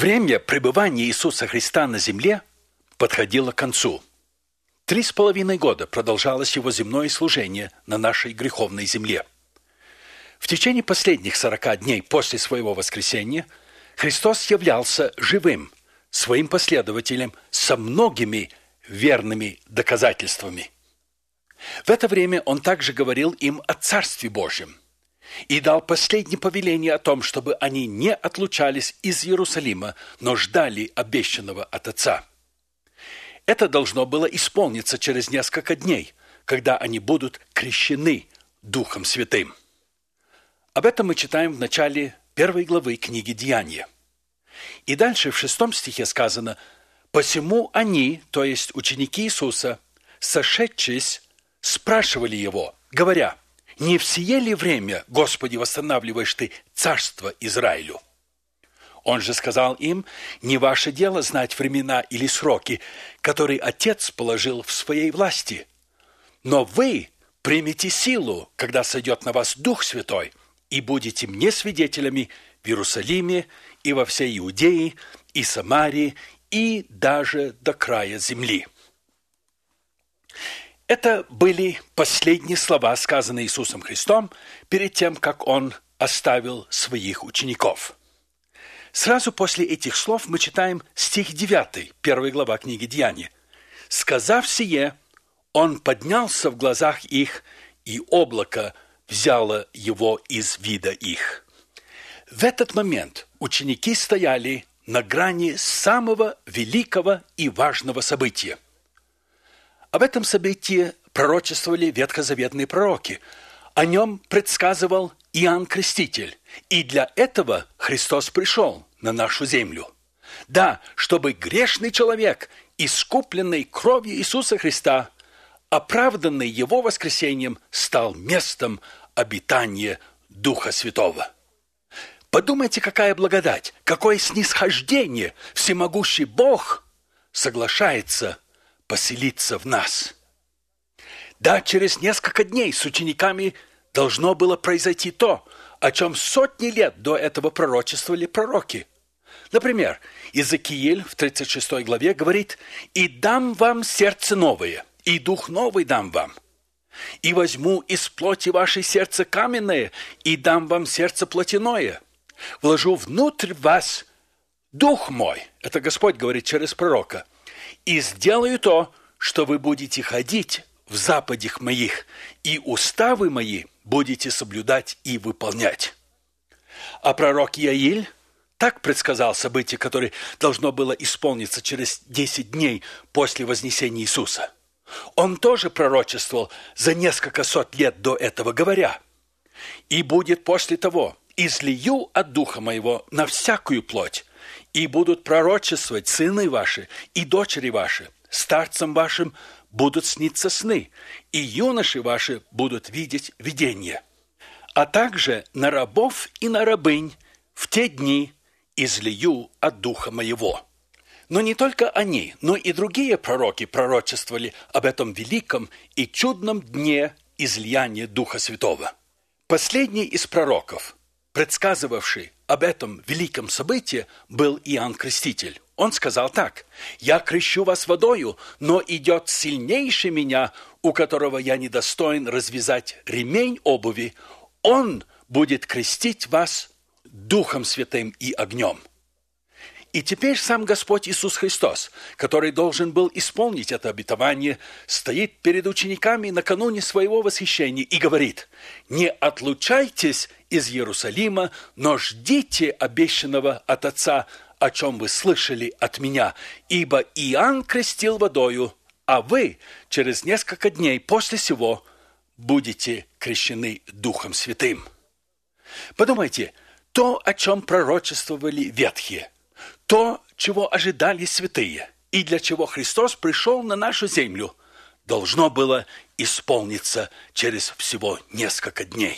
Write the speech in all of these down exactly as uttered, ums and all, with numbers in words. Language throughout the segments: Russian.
Время пребывания Иисуса Христа на земле подходило к концу. Три с половиной года продолжалось его земное служение на нашей греховной земле. В течение последних сорока дней после своего воскресения Христос являлся живым своим последователям со многими верными доказательствами. В это время Он также говорил им о Царстве Божьем и дал последнее повеление о том, чтобы они не отлучались из Иерусалима, но ждали обещанного от Отца. Это должно было исполниться через несколько дней, когда они будут крещены Духом Святым. Об этом мы читаем в начале первой главы книги «Деяния». И дальше в шестом стихе сказано: «Посему они, то есть ученики Иисуса, сошедшись, спрашивали Его, говоря: не в сие ли время, Господи, восстанавливаешь Ты царство Израилю?» Он же сказал им: «Не ваше дело знать времена или сроки, которые Отец положил в своей власти. Но вы примете силу, когда сойдет на вас Дух Святой, и будете мне свидетелями в Иерусалиме и во всей Иудее и Самарии и даже до края земли». Это были последние слова, сказанные Иисусом Христом перед тем, как Он оставил своих учеников. Сразу после этих слов мы читаем стих девятый, первая глава книги «Деяния». «Сказав сие, Он поднялся в глазах их, и облако взяло Его из вида их». В этот момент ученики стояли на грани самого великого и важного события. Об этом событии пророчествовали ветхозаветные пророки. О нем предсказывал Иоанн Креститель. И для этого Христос пришел на нашу землю. Да, чтобы грешный человек, искупленный кровью Иисуса Христа, оправданный Его воскресением, стал местом обитания Духа Святого. Подумайте, какая благодать, какое снисхождение всемогущий Бог соглашается поселиться в нас. Да, через несколько дней с учениками должно было произойти то, о чем сотни лет до этого пророчествовали пророки. Например, Иезекииль в тридцать шестой главе говорит: «И дам вам сердце новое, и дух новый дам вам. И возьму из плоти вашей сердце каменное, и дам вам сердце плотяное. Вложу внутрь вас дух мой». Это Господь говорит через пророка. «И сделаю то, что вы будете ходить в заповедях моих, и уставы мои будете соблюдать и выполнять». А пророк Иаиль так предсказал событие, которое должно было исполниться через десять дней после вознесения Иисуса. Он тоже пророчествовал за несколько сот лет до этого, говоря: «И будет после того, излию от духа моего на всякую плоть, и будут пророчествовать сыны ваши и дочери ваши, старцам вашим будут сниться сны, и юноши ваши будут видеть видения. А также на рабов и на рабынь в те дни излию от духа моего». Но не только они, но и другие пророки пророчествовали об этом великом и чудном дне излияния Духа Святого. Последний из пророков, предсказывавший об этом великом событии, был Иоанн Креститель. Он сказал так: «Я крещу вас водою, но идет сильнейший меня, у которого я недостоин развязать ремень обуви. Он будет крестить вас Духом Святым и огнем». И теперь сам Господь Иисус Христос, который должен был исполнить это обетование, стоит перед учениками накануне своего восхищения и говорит: «Не отлучайтесь из Иерусалима, но ждите обещанного от Отца, о чем вы слышали от меня. Ибо Иоанн крестил водою, а вы через несколько дней после сего будете крещены Духом Святым». Подумайте, то, о чем пророчествовали ветхие, то, чего ожидали святые, и для чего Христос пришел на нашу землю, должно было исполниться через всего несколько дней.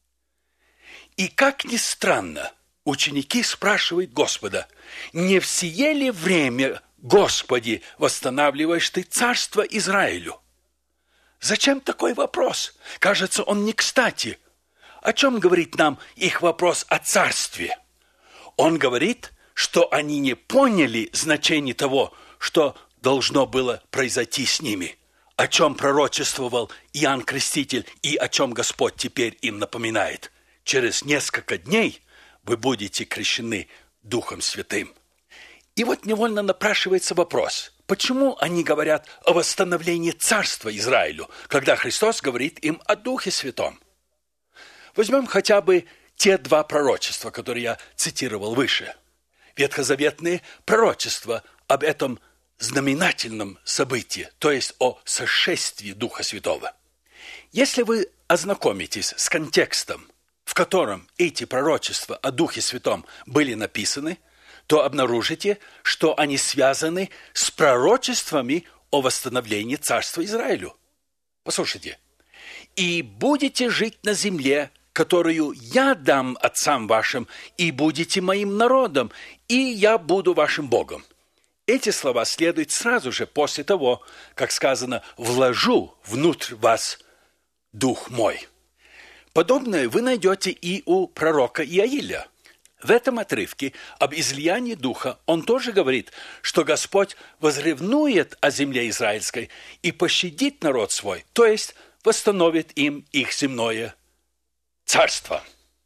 И как ни странно, ученики спрашивают Господа: «Не в сие ли время, Господи, восстанавливаешь Ты царство Израилю?» Зачем такой вопрос? Кажется, он не кстати. О чем говорит нам их вопрос о царстве? Он говорит, что они не поняли значение того, что должно было произойти с ними, о чем пророчествовал Иоанн Креститель и о чем Господь теперь им напоминает. Через несколько дней вы будете крещены Духом Святым. И вот невольно напрашивается вопрос, почему они говорят о восстановлении царства Израилю, когда Христос говорит им о Духе Святом? Возьмем хотя бы те два пророчества, которые я цитировал выше. Ветхозаветные пророчества об этом знаменательном событии, то есть о сошествии Духа Святого. Если вы ознакомитесь с контекстом, в котором эти пророчества о Духе Святом были написаны, то обнаружите, что они связаны с пророчествами о восстановлении царства Израилю. Послушайте. «И будете жить на земле, которую я дам отцам вашим, и будете моим народом, и я буду вашим Богом». Эти слова следуют сразу же после того, как сказано «вложу внутрь вас Дух мой». Подобное вы найдете и у пророка Иаиля. В этом отрывке об излиянии Духа он тоже говорит, что Господь возревнует о земле израильской и пощадит народ свой, то есть восстановит им их земное царство.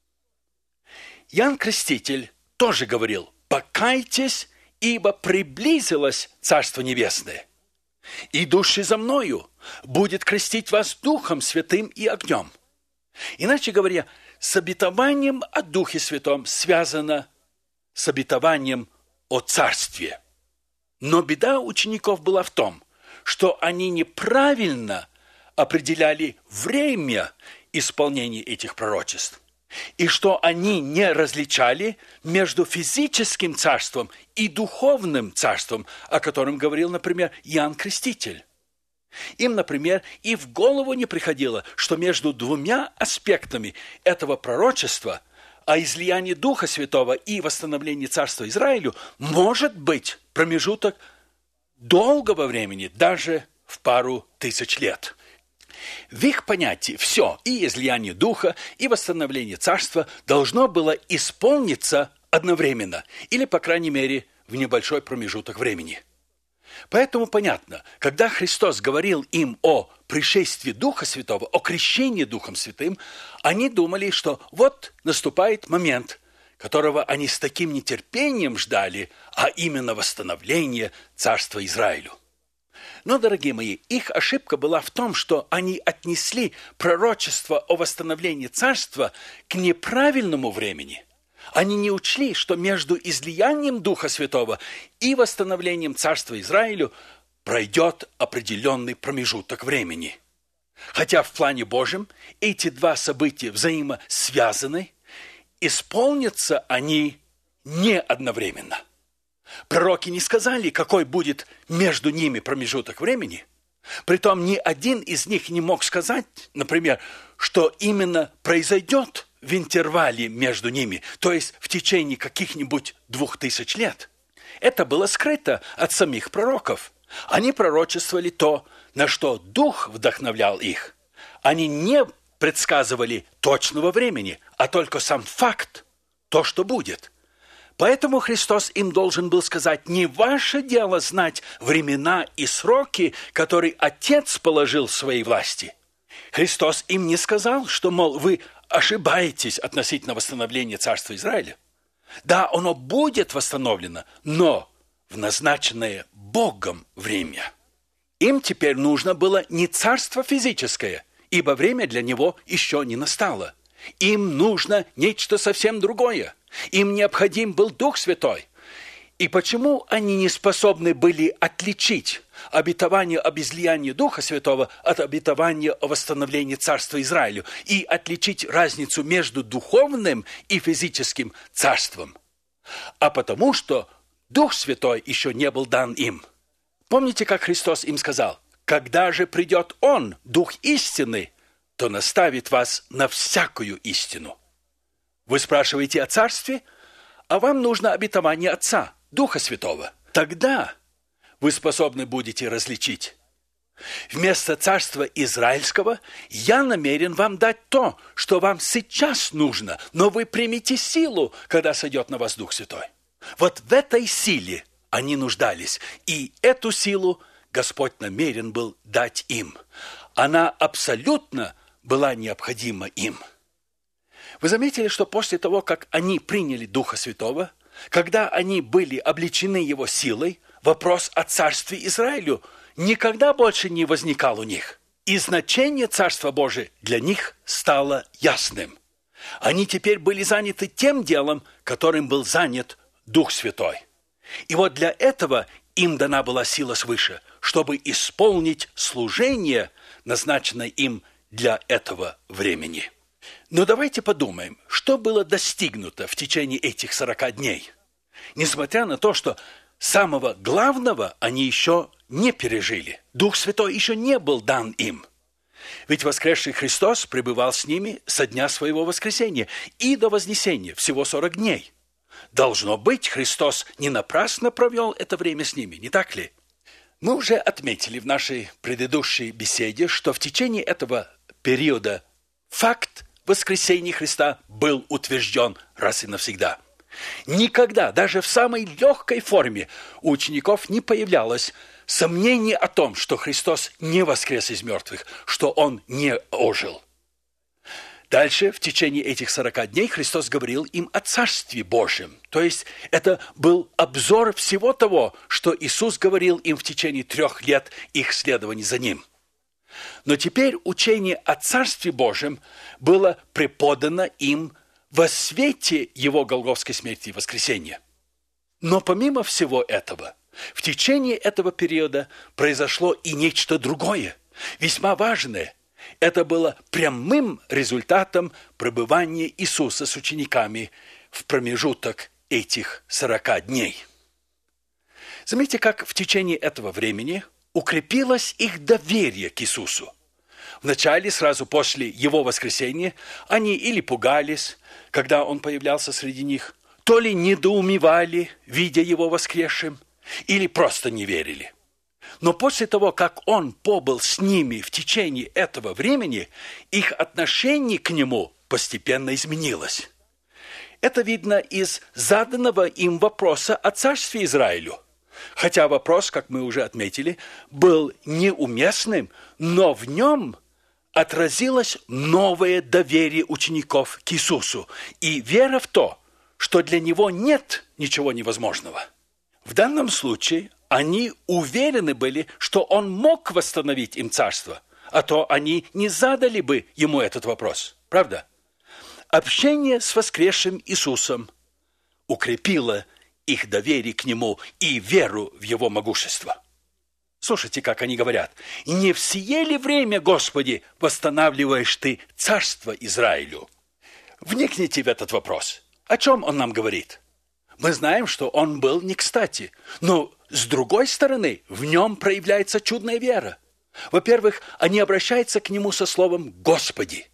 Иоанн Креститель тоже говорил: «Покайтесь, ибо приблизилось Царство Небесное. Идущий за мною будет крестить вас Духом Святым и огнем». Иначе говоря, с обетованием о Духе Святом связано с обетованием о Царстве. Но беда учеников была в том, что они неправильно определяли время исполнения этих пророчеств, и что они не различали между физическим царством и духовным царством, о котором говорил, например, Иоанн Креститель. Им, например, и в голову не приходило, что между двумя аспектами этого пророчества о излиянии Духа Святого и восстановлении Царства Израилю может быть промежуток долгого времени, даже в пару тысяч лет. В их понятии все, и излияние Духа, и восстановление Царства должно было исполниться одновременно, или, по крайней мере, в небольшой промежуток времени. Поэтому понятно, когда Христос говорил им о пришествии Духа Святого, о крещении Духом Святым, они думали, что вот наступает момент, которого они с таким нетерпением ждали, а именно восстановление Царства Израилю. Но, дорогие мои, их ошибка была в том, что они отнесли пророчество о восстановлении Царства к неправильному времени. Они не учли, что между излиянием Духа Святого и восстановлением Царства Израилю пройдет определенный промежуток времени. Хотя в плане Божьем эти два события взаимосвязаны, исполнятся они не одновременно. Пророки не сказали, какой будет между ними промежуток времени. Притом ни один из них не мог сказать, например, что именно произойдет в интервале между ними, то есть в течение каких-нибудь двух тысяч лет. Это было скрыто от самих пророков. Они пророчествовали то, на что Дух вдохновлял их. Они не предсказывали точного времени, а только сам факт, то, что будет. Поэтому Христос им должен был сказать: не ваше дело знать времена и сроки, которые Отец положил в своей власти. Христос им не сказал, что, мол, вы ошибаетесь относительно восстановления Царства Израиля. Да, оно будет восстановлено, но в назначенное Богом время. Им теперь нужно было не царство физическое, ибо время для него еще не настало. Им нужно нечто совсем другое. Им необходим был Дух Святой. И почему они не способны были отличить обетование об излиянии Духа Святого от обетования о восстановлении Царства Израилю и отличить разницу между духовным и физическим царством? А потому что Дух Святой еще не был дан им. Помните, как Христос им сказал: «Когда же придет Он, Дух истины, то наставит вас на всякую истину». Вы спрашиваете о царстве, а вам нужно обетование Отца, Духа Святого. Тогда вы способны будете различить. Вместо царства израильского я намерен вам дать то, что вам сейчас нужно, но вы примите силу, когда сойдет на вас Дух Святой. Вот в этой силе они нуждались, и эту силу Господь намерен был дать им. Она абсолютно была необходима им. Вы заметили, что после того, как они приняли Духа Святого, когда они были облечены Его силой, вопрос о царстве Израилю никогда больше не возникал у них. И значение Царства Божия для них стало ясным. Они теперь были заняты тем делом, которым был занят Дух Святой. И вот для этого им дана была сила свыше, чтобы исполнить служение, назначенное им для этого времени. Но давайте подумаем, что было достигнуто в течение этих сорока дней. Несмотря на то, что самого главного они еще не пережили. Дух Святой еще не был дан им. Ведь воскресший Христос пребывал с ними со дня своего воскресения и до вознесения, всего сорок дней. Должно быть, Христос не напрасно провел это время с ними, не так ли? Мы уже отметили в нашей предыдущей беседе, что в течение этого периода факт воскресения Христа был утвержден раз и навсегда. Никогда, даже в самой легкой форме, у учеников не появлялось сомнение о том, что Христос не воскрес из мертвых, что Он не ожил. Дальше, в течение этих сорока дней, Христос говорил им о Царстве Божьем. То есть, это был обзор всего того, что Иисус говорил им в течение трех лет их следований за Ним. Но теперь учение о Царстве Божьем было преподано им во свете Его голгофской смерти и воскресения. Но помимо всего этого, в течение этого периода произошло и нечто другое, весьма важное. Это было прямым результатом пребывания Иисуса с учениками в промежуток этих сорока дней. Заметьте, как в течение этого времени укрепилось их доверие к Иисусу. Вначале, сразу после Его воскресения, они или пугались, когда Он появлялся среди них, то ли недоумевали, видя Его воскресшим, или просто не верили. Но после того, как Он побыл с ними в течение этого времени, их отношение к Нему постепенно изменилось. Это видно из заданного им вопроса о царстве Израилю. Хотя вопрос, как мы уже отметили, был неуместным, но в нем отразилось новое доверие учеников к Иисусу и вера в то, что для Него нет ничего невозможного. В данном случае они уверены были, что Он мог восстановить им царство, а то они не задали бы Ему этот вопрос. Правда? Общение с воскресшим Иисусом укрепило их доверие к Нему и веру в Его могущество. Слушайте, как они говорят. «Не в сие ли время, Господи, восстанавливаешь Ты царство Израилю?» Вникните в этот вопрос. О чем он нам говорит? Мы знаем, что он был не кстати, но с другой стороны, в нем проявляется чудная вера. Во-первых, они обращаются к Нему со словом «Господи».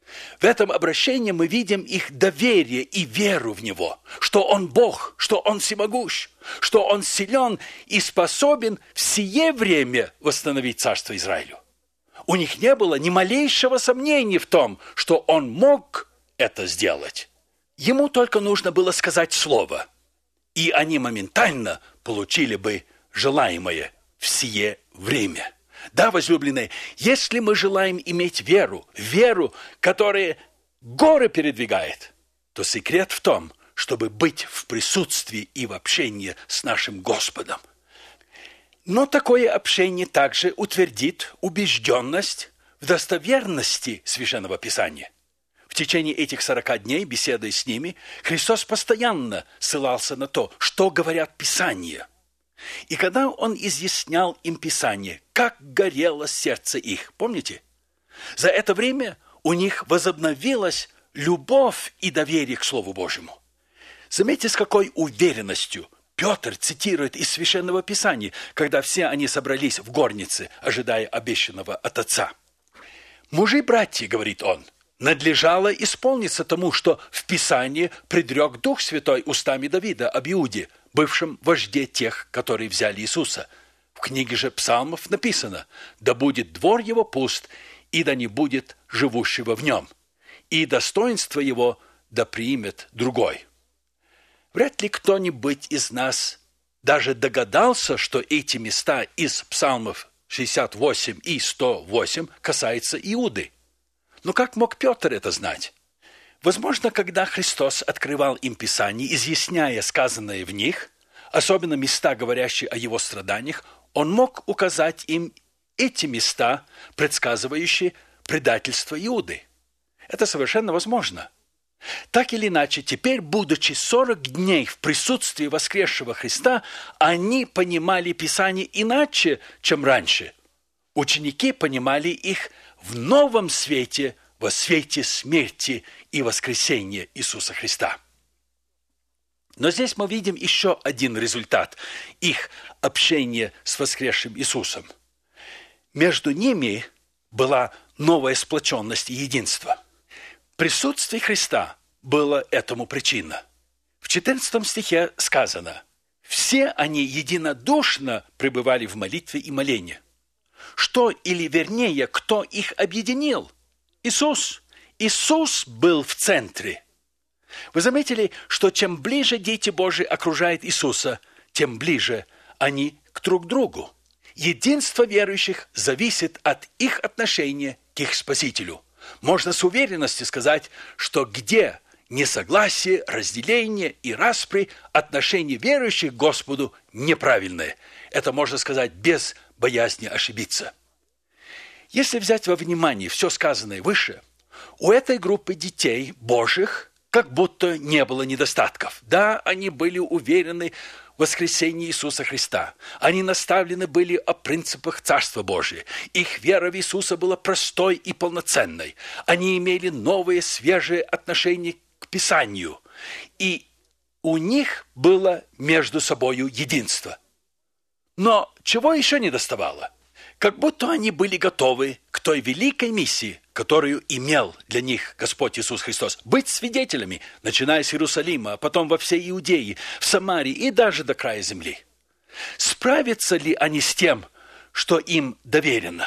В этом обращении мы видим их доверие и веру в Него, что Он Бог, что Он всемогущ, что Он силен и способен в сие время восстановить царство Израилю. У них не было ни малейшего сомнения в том, что Он мог это сделать. Ему только нужно было сказать слово, и они моментально получили бы желаемое в сие время. Да, возлюбленные, если мы желаем иметь веру, веру, которая горы передвигает, то секрет в том, чтобы быть в присутствии и в общении с нашим Господом. Но такое общение также утвердит убежденность в достоверности Священного Писания. В течение этих сорока дней, беседуя с ними, Христос постоянно ссылался на то, что говорят Писания. И когда Он изъяснял им Писание, как горело сердце их, помните? За это время у них возобновилась любовь и доверие к Слову Божьему. Заметьте, с какой уверенностью Петр цитирует из Священного Писания, когда все они собрались в горнице, ожидая обещанного от Отца. «Мужи, братья, — говорит он, — надлежало исполниться тому, что в Писании предрек Дух Святой устами Давида об Иуде, бывшем вожде тех, которые взяли Иисуса. В книге же Псалмов написано: «Да будет двор его пуст, и да не будет живущего в нем, и достоинство его да примет другой». Вряд ли кто-нибудь из нас даже догадался, что эти места из Псалмов шестьдесят восемь и сто восемь касаются Иуды. Но как мог Петр это знать? Возможно, когда Христос открывал им Писание, изъясняя сказанное в них, особенно места, говорящие о его страданиях, он мог указать им эти места, предсказывающие предательство Иуды. Это совершенно возможно. Так или иначе, теперь, будучи сорок дней в присутствии воскресшего Христа, они понимали Писание иначе, чем раньше. Ученики понимали их в новом свете, во свете смерти и воскресения Иисуса Христа. Но здесь мы видим еще один результат их общения с воскресшим Иисусом. Между ними была новая сплоченность и единство. Присутствие Христа было этому причина. В четырнадцатом стихе сказано: «Все они единодушно пребывали в молитве и молении». Что, или вернее, кто их объединил? Иисус. Иисус был в центре. Вы заметили, что чем ближе дети Божии окружают Иисуса, тем ближе они к друг другу. Единство верующих зависит от их отношения к их Спасителю. Можно с уверенностью сказать, что где несогласие, разделение и распри, отношение верующих к Господу неправильное. Это можно сказать без боязни ошибиться. Если взять во внимание все сказанное выше, у этой группы детей Божьих как будто не было недостатков. Да, они были уверены в воскресении Иисуса Христа. Они наставлены были о принципах Царства Божия. Их вера в Иисуса была простой и полноценной. Они имели новые, свежие отношения к Писанию. И у них было между собою единство. Но чего еще не доставало? Как будто они были готовы к той великой миссии, которую имел для них Господь Иисус Христос. Быть свидетелями, начиная с Иерусалима, а потом во всей Иудее, в Самарии и даже до края земли. Справятся ли они с тем, что им доверено?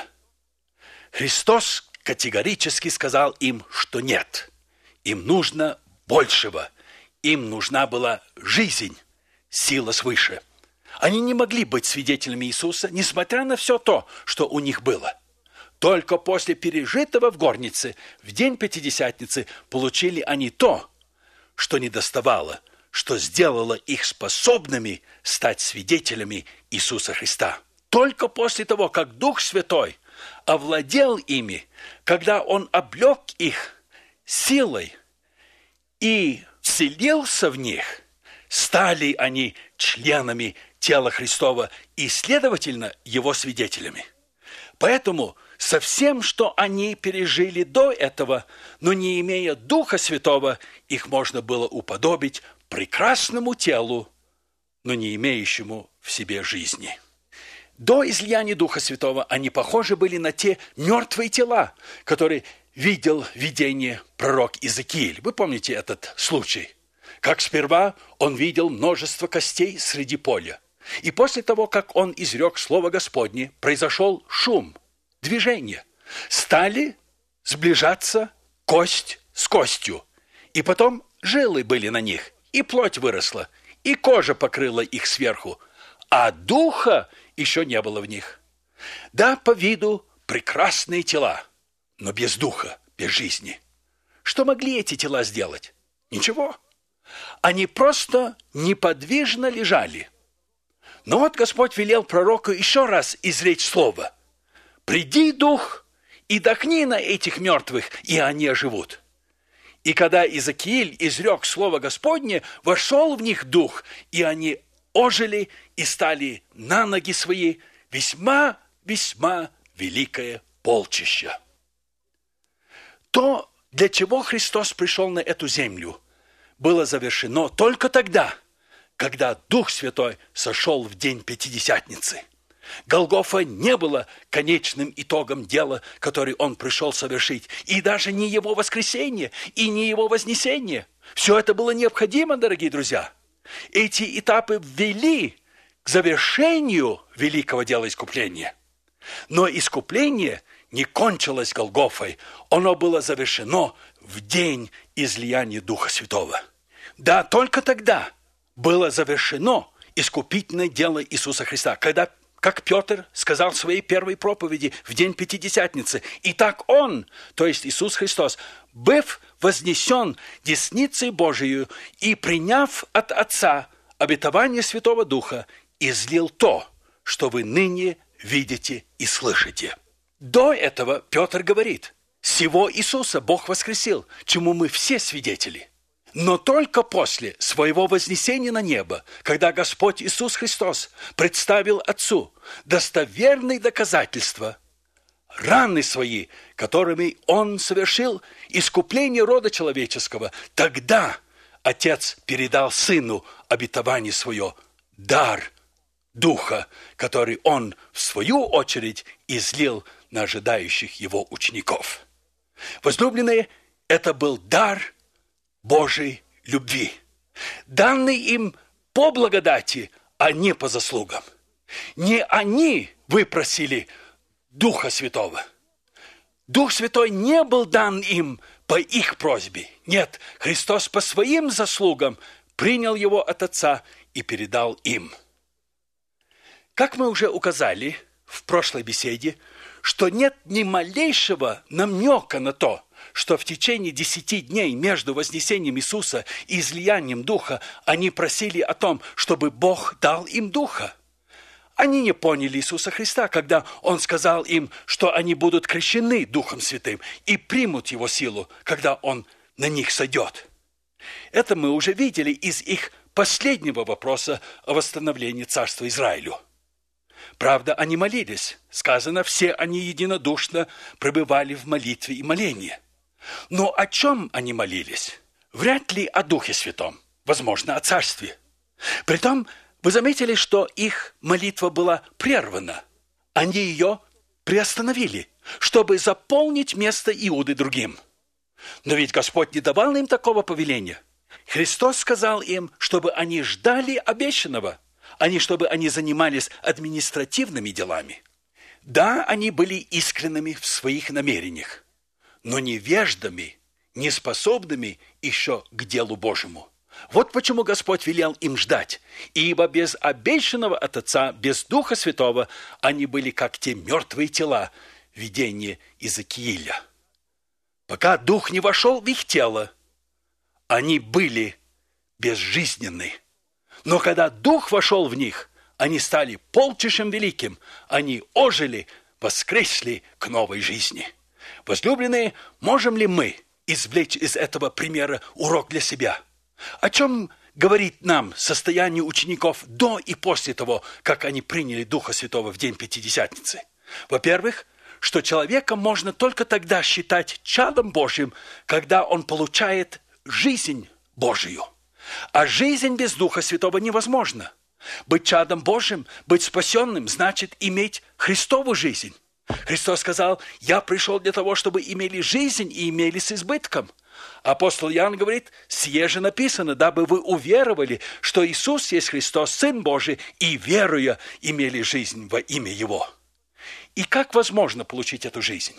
Христос категорически сказал им, что нет. Им нужно большего. Им нужна была жизнь, сила свыше. Они не могли быть свидетелями Иисуса, несмотря на все то, что у них было. Только после пережитого в горнице, в день Пятидесятницы, получили они то, что недоставало, что сделало их способными стать свидетелями Иисуса Христа. Только после того, как Дух Святой овладел ими, когда Он облек их силой и вселился в них, стали они членами тела Христова и, следовательно, Его свидетелями. Поэтому со всем, что они пережили до этого, но не имея Духа Святого, их можно было уподобить прекрасному телу, но не имеющему в себе жизни. До излияния Духа Святого они похожи были на те мертвые тела, которые видел видение пророк Иезекииль. Вы помните этот случай? Как сперва он видел множество костей среди поля. И после того, как он изрек слово Господне, произошел шум, движение. Стали сближаться кость с костью. И потом жилы были на них, и плоть выросла, и кожа покрыла их сверху, а духа еще не было в них. Да, по виду прекрасные тела, но без духа, без жизни. Что могли эти тела сделать? Ничего. Они просто неподвижно лежали. Но вот Господь велел пророку еще раз изречь слово: «Приди, Дух, и дохни на этих мертвых, и они оживут». И когда Иезекииль изрек слово Господне, вошел в них Дух, и они ожили и стали на ноги свои, весьма-весьма великое полчище. То, для чего Христос пришел на эту землю, было завершено только тогда, когда Дух Святой сошел в день Пятидесятницы. Голгофа не было конечным итогом дела, который Он пришел совершить, и даже не Его воскресение, и не Его вознесение. Все это было необходимо, дорогие друзья. Эти этапы ввели к завершению великого дела искупления. Но искупление не кончилось Голгофой, оно было завершено в день излияния Духа Святого. Да, только тогда, было завершено искупительное дело Иисуса Христа. Когда, как Петр сказал в своей первой проповеди в день Пятидесятницы, «Итак Он, то есть Иисус Христос, быв вознесен десницей Божией и приняв от Отца обетование Святого Духа, излил то, что вы ныне видите и слышите». До этого Петр говорит: «Сего Иисуса Бог воскресил, чему мы все свидетели». Но только после своего вознесения на небо, когда Господь Иисус Христос представил Отцу достоверные доказательства, раны свои, которыми Он совершил искупление рода человеческого, тогда Отец передал Сыну обетование свое, дар Духа, который Он, в свою очередь, излил на ожидающих Его учеников. Возлюбленные, это был дар Божьей любви, данный им по благодати, а не по заслугам. Не они выпросили Духа Святого. Дух Святой не был дан им по их просьбе. Нет, Христос по своим заслугам принял его от Отца и передал им. Как мы уже указали в прошлой беседе, что нет ни малейшего намека на то, что в течение десяти дней между вознесением Иисуса и излиянием Духа они просили о том, чтобы Бог дал им Духа. Они не поняли Иисуса Христа, когда Он сказал им, что они будут крещены Духом Святым и примут Его силу, когда Он на них сойдет. Это мы уже видели из их последнего вопроса о восстановлении Царства Израилю. Правда, они молились. Сказано, все они единодушно пребывали в молитве и молении. Но о чем они молились? Вряд ли о Духе Святом, возможно, о Царстве. Притом, вы заметили, что их молитва была прервана. Они ее приостановили, чтобы заполнить место Иуды другим. Но ведь Господь не давал им такого повеления. Христос сказал им, чтобы они ждали обещанного, а не чтобы они занимались административными делами. Да, они были искренними в своих намерениях, но невеждами, неспособными еще к делу Божьему. Вот почему Господь велел им ждать, ибо без обещанного от Отца, без Духа Святого, они были как те мертвые тела в видении Иезекииля. Пока Дух не вошел в их тело, они были безжизненны. Но когда Дух вошел в них, они стали полчищем великим, они ожили, воскресли к новой жизни. Возлюбленные, можем ли мы извлечь из этого примера урок для себя? О чем говорит нам состояние учеников до и после того, как они приняли Духа Святого в день Пятидесятницы? Во-первых, что человека можно только тогда считать чадом Божьим, когда он получает жизнь Божию. А жизнь без Духа Святого невозможна. Быть чадом Божьим, быть спасенным, значит иметь Христову жизнь. Христос сказал: «Я пришел для того, чтобы имели жизнь и имели с избытком». Апостол Иоанн говорит: «Сие же написано, дабы вы уверовали, что Иисус есть Христос, Сын Божий, и, веруя, имели жизнь во имя Его». И как возможно получить эту жизнь?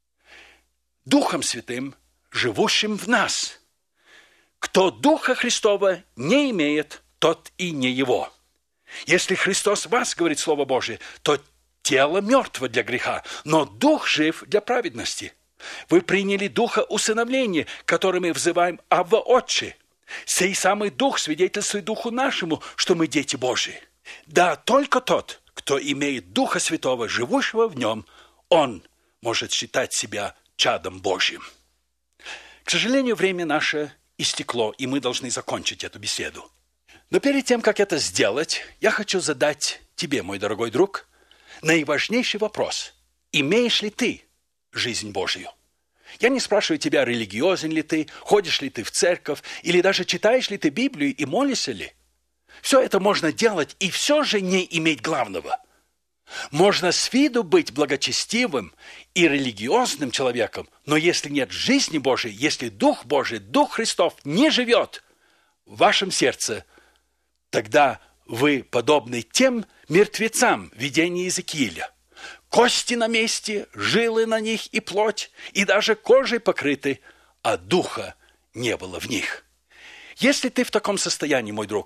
Духом Святым, живущим в нас. Кто Духа Христова не имеет, тот и не Его. Если Христос в вас, говорит Слово Божие, то тело мертво для греха, но Дух жив для праведности. Вы приняли Духа усыновления, который мы взываем «Авва, Отче». Сей самый Дух свидетельствует Духу нашему, что мы дети Божии. Да, только тот, кто имеет Духа Святого, живущего в нем, он может считать себя чадом Божьим. К сожалению, время наше истекло, и мы должны закончить эту беседу. Но перед тем, как это сделать, я хочу задать тебе, мой дорогой друг, наиважнейший вопрос. Имеешь ли ты жизнь Божию? Я не спрашиваю тебя, религиозен ли ты, ходишь ли ты в церковь, или даже читаешь ли ты Библию и молишься ли. Все это можно делать и все же не иметь главного. Можно с виду быть благочестивым и религиозным человеком, но если нет жизни Божией, если Дух Божий, Дух Христов не живет в вашем сердце, тогда вы подобны тем мертвецам в видении Иезекииля. Кости на месте, жилы на них и плоть, и даже кожей покрыты, а духа не было в них. Если ты в таком состоянии, мой друг,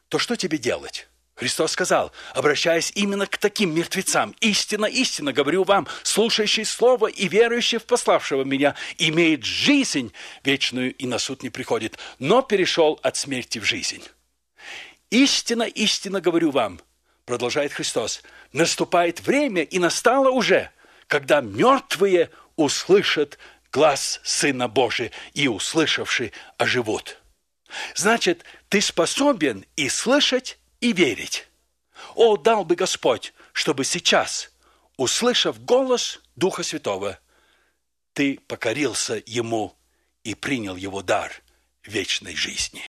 то что тебе делать? Христос сказал, обращаясь именно к таким мертвецам: «Истинно, истинно говорю вам, слушающий Слово и верующий в пославшего Меня имеет жизнь вечную и на суд не приходит, но перешел от смерти в жизнь». «Истинно, истинно говорю вам», продолжает Христос, «наступает время, и настало уже, когда мертвые услышат глас Сына Божия, и, услышавши, оживут». Значит, ты способен и слышать, и верить. О, дал бы Господь, чтобы сейчас, услышав голос Духа Святого, ты покорился Ему и принял Его дар вечной жизни.